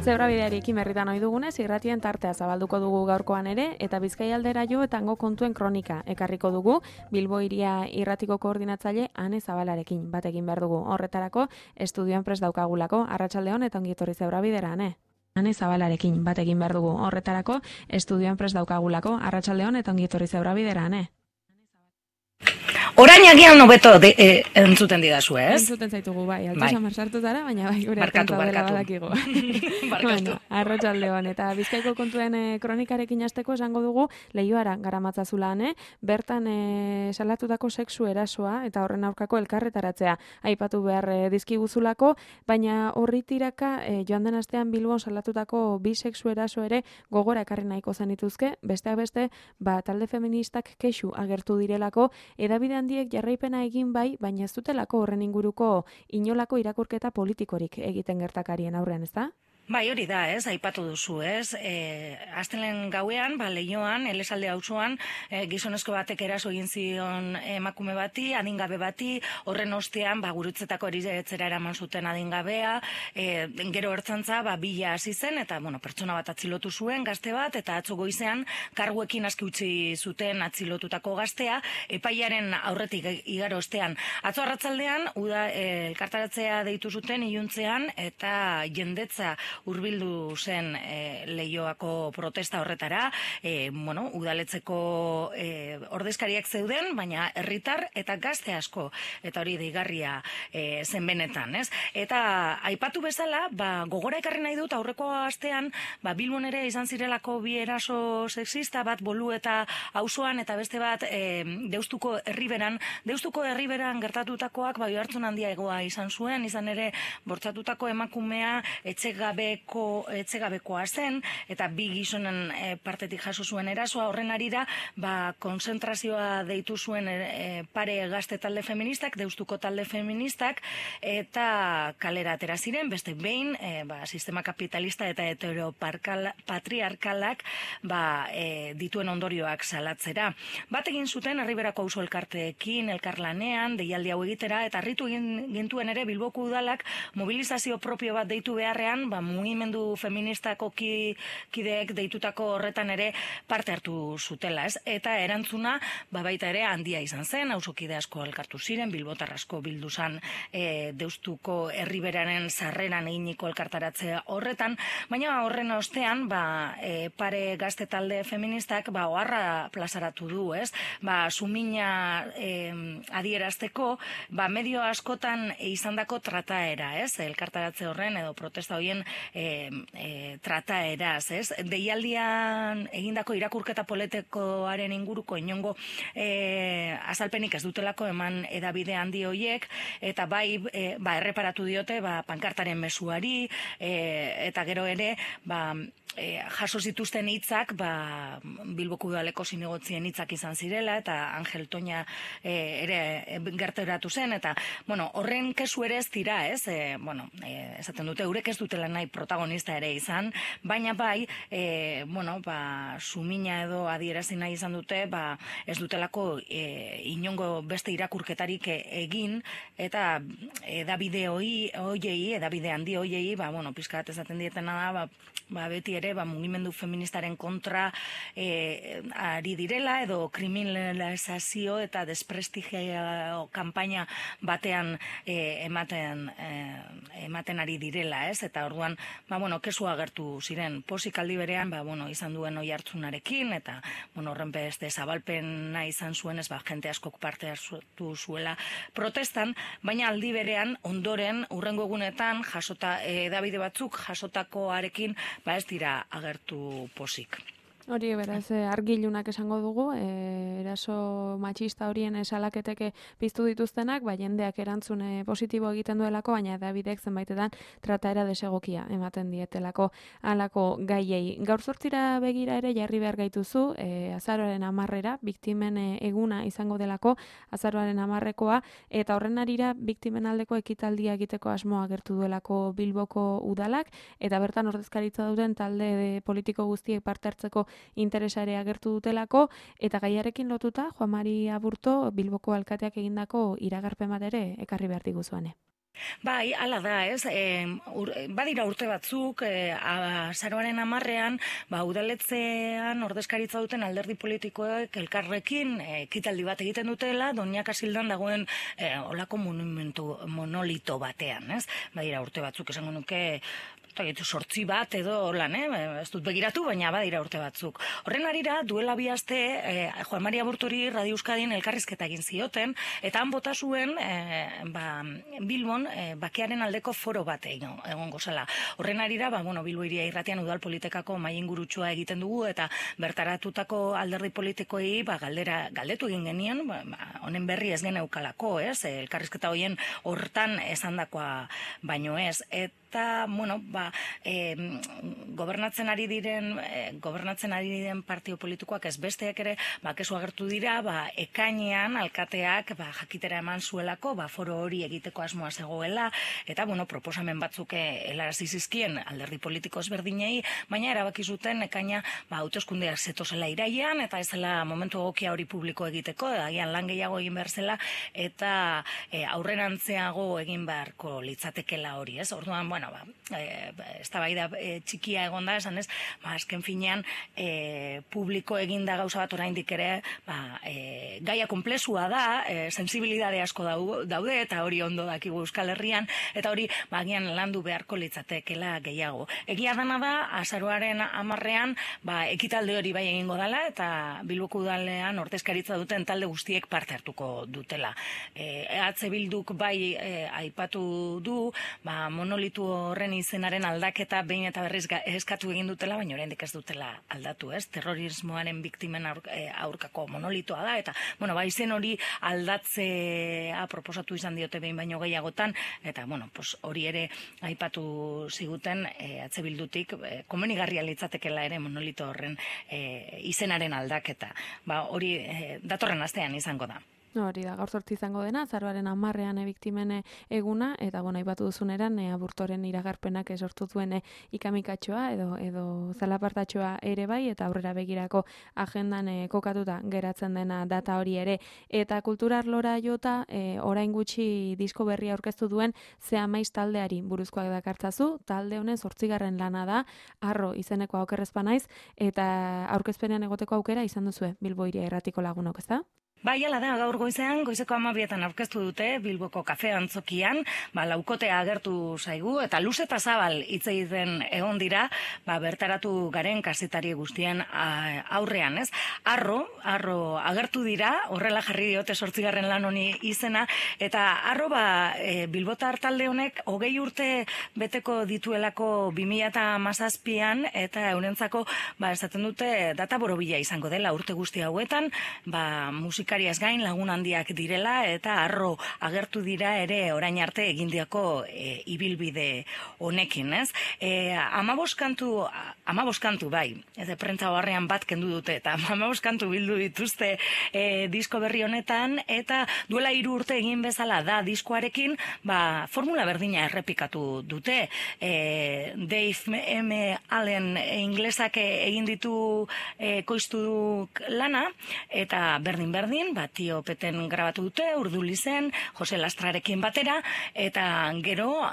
Zebrabidearekin berritan ohi dugunez, irratien tartea zabalduko dugu gaurkoan ere, eta Bizkaia aldera jo eta hango kontuen kronika ekarriko dugu, Bilbo hiria irratiko koordinatzaile Ane Zabalarekin bat egin behar dugu. Horretarako, estudioan prest daukagulako, arratsaldeon eta ongi etorri Zebrabidera, Ane. Ane Zabalarekin bat egin behar dugu. Horretarako, estudioan prest daukagulako, arratsaldeon eta ongi etorri Zebrabidera, Ane. Orain agian hobeto entzuten didazu, ez? Entzuten zaitugu, bai. Altu samar sartu zara, baina bai, gure barkatu. badakigu. Bueno, arratsaldeon, eta Bizkaiko kontuen kronikarekin hasteko esango dugu, Leioara garamatzazula, bertan salatutako sexu erasoa eta horren aurkako elkarretaratzea aipatu behar dizkiguzulako, baina horri tiraka joan den astean Bilbon salatutako bi sexu eraso ere gogora ekarri nahiko zenituzke, besteak beste, talde feministak kexu agertu direlako, edabide handiek jarraipena egin bai, baina ez dutelako horren inguruko inolako irakurketa politikorik egiten gertakarien aurrean, ezta? Bai, hori da, ez, aipatu duzu, ez, astelen gauean, Leioan, Elesalde auzoan, gizonezko batek eraso egin zion emakume bati, adingabe bati, horren ostean, gurutzetako eritzera eraman zuten adingabea, gero ertzantza, bila hasi zen, eta, pertsona bat atzilotu zuen, gazte bat, eta atzo goizean, karguekin aski utzi zuten atzilotutako gaztea, epaiaren aurretik igaro ostean. Atzo arratsaldean, elkartaratzea deitu zuten iluntzean, eta jendetza hurbildu zen Leioako protesta horretara, udaletzeko ordezkariak zeuden, baina herritar eta gazte asko, eta hori deigarria zen benetan, ez? Eta aipatu bezala, gogora ekarri nahi dut aurreko astean, Bilbon ere izan zirelako bi eraso sexista, bat Bolu eta auzoan, eta beste bat Deustuko herriberan gertatutakoak oihartzun handia egoa izan zuen, izan ere bortzatutako emakumea etxegabekoa zen, eta bi gizonen partetik jaso zuen erasoa, horren arira, konzentrazioa deitu zuen pare gazte talde feministak, Deustuko talde feministak, eta kalera atera ziren, beste behin, sistema kapitalista eta heteropatriarkalak dituen ondorioak salatzera. Bat egin zuten, Herriberako auzo elkarteekin, elkarlanean, deialdi hau egitera, eta harritu gintuen ere Bilboko udalak mobilizazio propio bat deitu beharrean, mugimendu feministako kideek deitutako horretan ere parte hartu zutela, ez? Eta erantzuna, baita ere handia izan zen, auzokide asko elkartu ziren, bilbotar asko bildu zen Deustuko herriberaren sarreran eginiko elkartaratzea horretan, baina horren ostean, pare gazte talde feministak, oharra plazaratu du, ez? Sumina adierazteko, medio askotan izandako trataera, ez? Elkartaratze horren edo protesta horien trataeraz, ez? Deialdian egindako irakurketa politikoaren inguruko inongo azalpenik ez dutelako eman edabide handi horiek, eta erreparatu diote pankartaren mezuari, eta gero ere, jaso zituzten hitzak, Bilboko udaleko zinegotzien hitzak izan zirela, eta Angel Toña ere gerturatu zen, eta, horren kesu ere ez dira, ez? Esaten dute, eurek ez dutela nahi protagonista ere izan, baina sumina edo adierazi nahi izan dute, ez dutelako inongo beste irakurketarik egin, eta edabide handi hoiei, pizka bat esaten dietena da, beti ere, mugimendu feministaren kontra ari direla, edo kriminalizazio eta desprestigio kanpaina batean ematen ari direla, ez? Eta orduan, kesu agertu ziren, pozik aldi berean, izan duen oihartzunarekin, eta, horren beste zabalpena izan zuen, ez, jente askok parte hartu zuela protestan, baina aldi berean, ondoren, hurrengo egunetan, edabide batzuk jasotakoarekin, ez dira agertu pozik. Hori, beraz, argilunak esango dugu, eraso matxista horien salaketeke piztu dituztenak, jendeak erantzun positibo egiten duelako, baina edabidek zenbaitetan trataera desegokia ematen dietelako halako gaiei. Gaur zortzira begira ere jarri behar gaituzu, azaroaren 10 biktimen eguna izango delako, azaroaren 10 eta horren arira biktimen aldeko ekitaldia egiteko asmoa agertu duelako Bilboko udalak, eta bertan ordezkaritza duten talde politiko guztiek parte hartzeko interesa ere agertu dutelako, eta gaiarekin lotuta Juan Mari Aburto Bilboko alkateak egindako iragarpen bat ere ekarri behar diguzuane. Bai, hala da, ez? Badira urte batzuk, azaroaren 10ean, udaletzean ordezkaritza duten alderdi politikoek elkarrekin ekitaldi bat egiten dutela, Doña Casildan dagoen olako monolito batean, ez? Badira urte batzuk, esango nuke, 8 bat edo lan, ez dut begiratu, baina badira urte batzuk. Horren harira, duela 2 aste, Juan Maria Burturi Radio Euskadin elkarrizketa egin zioten, eta han bota zuen Bilbon bakearen aldeko foro bat egongo zela. Horren harira, Bilbo Hiria Irratian udal politikako mahai ingurutsua egiten dugu, eta bertaratutako alderdi politikoei galdetu egin genien, honen berri ez geneukalako, ez? Elkarrizketa hoien hortan esandakoa baino ez. Eta, gobernatzen ari diren partio politikoak ez besteak ere, kesu agertu dira, ekainean alkateak jakitera eman zuelako, foro hori egiteko asmoa zegoela, eta, proposamen batzuk helarazi zizkien alderdi politiko ezberdinei, baina erabaki zuten ekaina hauteskundeak zetozela irailean, eta ez zela momentu egokia hori publiko egiteko, agian lan gehiago egin behar zela, eta aurrerantzeago egin beharko litzatekela hori, ez? Orduan, eztabaida txikia egonda, esan ez, azken finean publiko eginda gauza bat oraindik ere, gaia konplexua da, sensibilidade asko daude, eta hori ondo dakigu Euskal Herrian, eta hori agian landu beharko litzatekela gehiago. Egia dana da, azaroaren 10ean, ekitalde hori bai egingo dela, eta Bilboko udalean ordezkaritza duten talde guztiek parte hartuko dutela. EH Bilduk bai aipatu du, monolitu horren izenaren aldaketa behin eta berriz eskatu egin dutela, baina oraindik ez dutela aldatu, ez? Terrorismoaren biktimen aurkako monolitoa da, eta, izen hori aldatzea proposatu izan diote behin baino gehiagotan, eta, hori ere aipatu ziguten EH Bildutik, komenigarria litzatekela ere monolito horren izenaren aldaketa. Hori datorren astean izango da. Hori da, gaur 8 izango dena, azaroaren 10ean biktimen eguna, eta aipatu duzuneran aburtoren iragarpenak sortu zuen ikamikatxoa edo zalapartatxoa ere bai, eta aurrera begirako agendan kokatuta geratzen dena data hori ere. Eta kultura arlora jota, orain gutxi disko berria aurkeztu duen Zea Maiz taldeari buruzkoak dakartzazu, talde honen 8. lana da, Arro izeneko okerrezpa naiz, eta aurkezpenean egoteko aukera izan duzue Bilbo Hiria Irratiko lagunok, ezta? Bai, hala da, gaur goizeko 12etan aurkeztu dute Bilboko kafe antzokian, laukotea agertu zaigu, eta luze eta zabal hitz egiten egon dira, bertaratu garen kazetari guztien aurrean, ez? Arro agertu dira, horrela jarri diote 8. lan honi izena, eta Arro Bilbotar talde honek 20 urte beteko dituelako 2017an, eta eurentzako esaten dute data borobila izango dela urte guzti hauetan, musikariaz gain lagun handiak direla, eta Arro agertu dira ere orain arte egindiako ibilbide honekin, ez? 15 kantu bai, prentza oharrean bat kendu dute, eta 15 kantu bildu dituzte disko berri honetan, eta duela 3 urte egin bezala da diskoarekin, formula berdina errepikatu dute. Dave M. Allen inglesak egin ditu koiztu du lana, eta berdin, Tio Peten grabatu dute, Urdulizen, Jose Lastrarekin batera, eta gero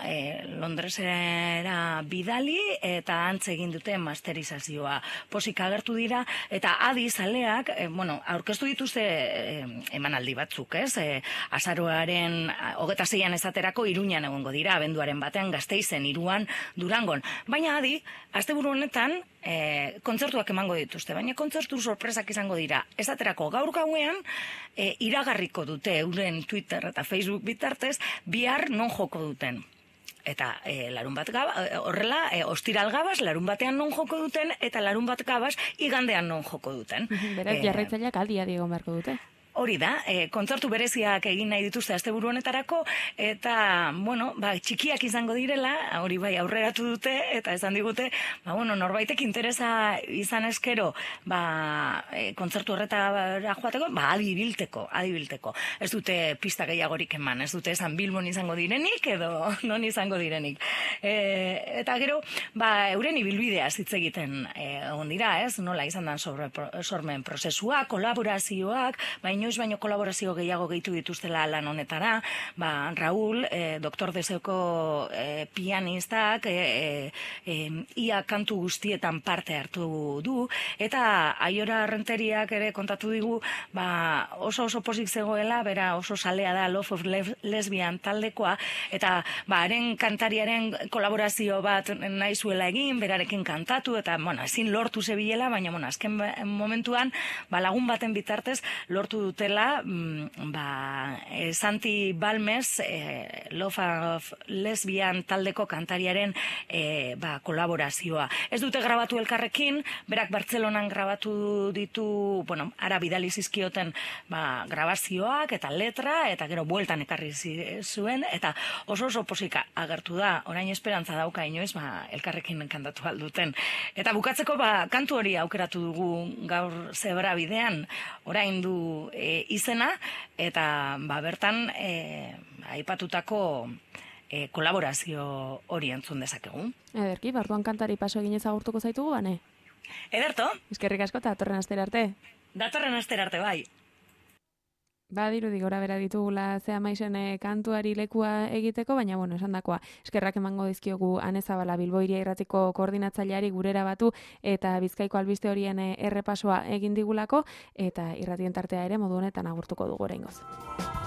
Londresera bidali, eta antze egin dute masterizazioa. Posik agertu dira, eta adi zaleak, aurkeztu dituzte emanaldi batzuk, ez? Azaroaren 26an esaterako Iruñan egongo dira, abenduaren batean Gasteizen, Iruan, Durangon. Baina adi, asteburu honetan, kontzertuak emango dituzte, baina kontzertu sorpresak izango dira. Esaterako gaur gauean, iragarriko dute euren Twitter eta Facebook bitartez, bihar non joko duten. Eta larun bat horrela, ostiral gabaz, larun batean non joko duten, eta larun bat gabaz, igandean non joko duten. Beraz, jarraitzaileak aldia diegon beharko dute. Hori da, kontzertu bereziak egin nahi dituzte asteburu honetarako, eta, txikiak izango direla, hori bai aurreratu dute, eta esan digute, norbaitek interesa izan eskero, kontzertu horretara joateko, adi bilteko. Ez dute pista gehiagorik eman, ez dute esan Bilbon izango direnik, edo non izango direnik. Eta gero, euren ibilbidea hitz egiten egon dira, ez? Nola izan dan sormen prozesua, kolaborazioak, baina inoiz baino kolaborazio gehiago gehitu dituztela lan honetara, Raúl, Doktor Deseoko pianistak, ia kantu guztietan parte hartu du, eta Aiora Renteriak ere kontatu digu, oso pozik zegoela, bera oso salea da Love of Lesbian taldekoa, eta haren kantariaren kolaborazio bat nahi zuela egin, berarekin kantatu, eta ezin lortu zebilela, baina azken momentuan lagun baten bitartez lortu dutela Santi Balmes Love of Lesbian taldeko kantariaren kolaborazioa. Ez dute grabatu elkarrekin, berak Bartzelonan grabatu ditu, ara bidali zizkioten grabazioak eta letra, eta gero bueltan ekarri zuen, eta oso posika agertu da, orain esperantza dauka inoiz, elkarrekin kantatu alduten. Eta bukatzeko, kantu hori aukeratu dugu gaur Zebra bidean, orain du izena, eta bertan aipatutako kolaborazio hori entzun dezakegu. Ederki, barruan kantari paso egin ezagurtuko zaitugu, bane? Ederto. Eskerrik asko eta datorren astera arte. Datorren astera arte, bai. Dirudi gora bera ditugula Zea Maizen kantuari lekua egiteko, baina esandakoa eskerrak emango dizkiogu Ane Zabala Bilbo Hiria Irratiko koordinatzaileari gurera batu eta Bizkaiko albiste horien errepasoa egin digulako, eta irratien tartea ere modu honetan agurtuko dugu oraingoz.